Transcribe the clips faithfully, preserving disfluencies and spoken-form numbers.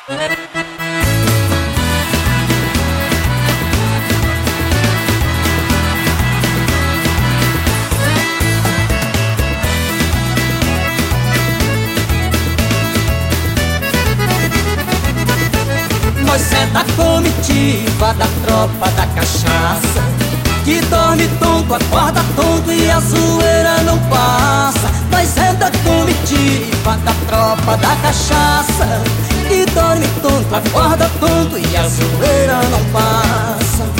Nós é da comitiva da tropa da cachaça, que dorme tonto, acorda tonto e a zoeira não passa. Nós é da comitiva da tropa da cachaça, que dorme tonto, acorda tonto e a zoeira não passa.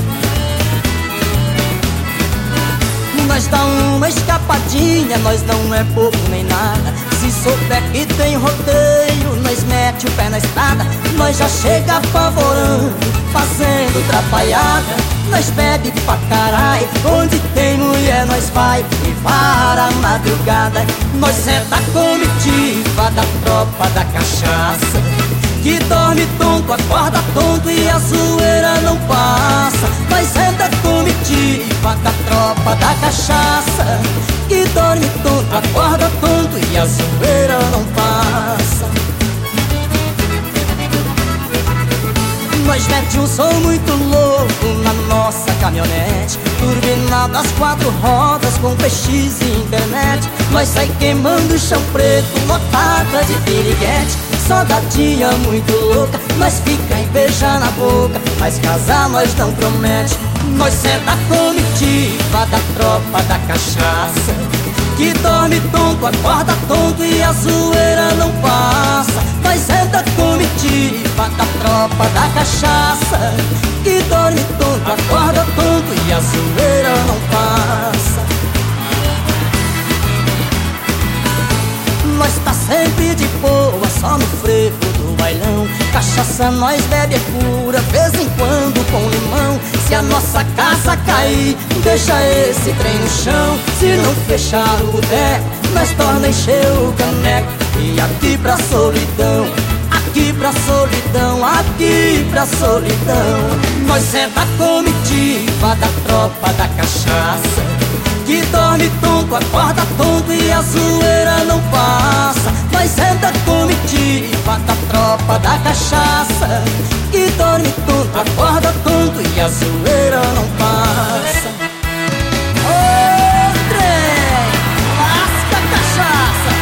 Nós dá uma escapadinha, nós não é bobo nem nada. Se souber que tem rodeio, nós mete o pé na estrada. Nós já chega apavorando, fazendo trapalhada. Nós bebe pra caralho, onde tem mulher nós vai e para a madrugada. Nós é da comitiva da tropa da cachaça, que dorme tonto, acorda tonto e a zoeira não passa. Nós é da comitiva da tropa da cachaça, que dorme tonto, acorda tonto e a zoeira não passa. Nós mete um som muito louco na nossa caminhonete, turbinado às quatro rodas com P X e internet. Nós sai queimando o chão preto, lotada de piriguete. Soldadinha muito louca, nós fica em beijar na boca, mas casar nós não promete. Nós é da comitiva da tropa da cachaça, que dorme tonto, acorda tonto e a zoeira não passa. Nós é da comitiva da tropa da cachaça, que dorme tonto, acorda tonto e a zoeira não passa. Nós tá sempre de boa, só no frevo do bailão. Cachaça nós bebe é pura, vez em quando com limão. Se a nossa casa cair, deixa esse trem no chão. Se não fechar o boteco, nós torna encher o caneco. E aqui pra solidão, aqui pra solidão, aqui pra solidão. Nós é da comitiva da tropa da cachaça, que dorme tonto, acorda tonto e a zoeira não passa. Nós é da comitiva da tropa da cachaça, que dorme tonto, acorda tonto e a zoeira não passa. Ô trem, lasca a cachaça.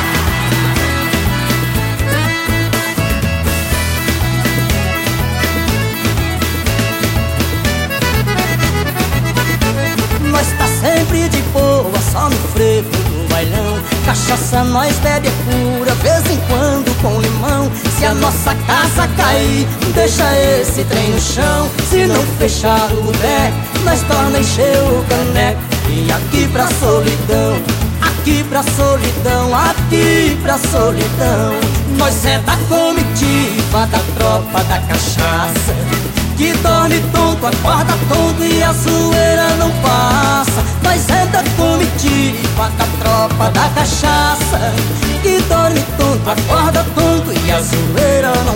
Nós tá sempre de boa, só no frevo do bailão. Cachaça nós bebe é pura, vez em quando com limão. Se a nossa casa cair, deixa esse trem no chão. Se não fechar o boteco, nós torna encher o caneco. E aqui pra solidão, aqui pra solidão, aqui pra solidão. Nós é da comitiva da tropa da cachaça, que dorme tonto, acorda tonto e a zoeira não passa. Nós é da comitiva da tropa da cachaça, que dorme tonto, acorda tonto e a zoeira não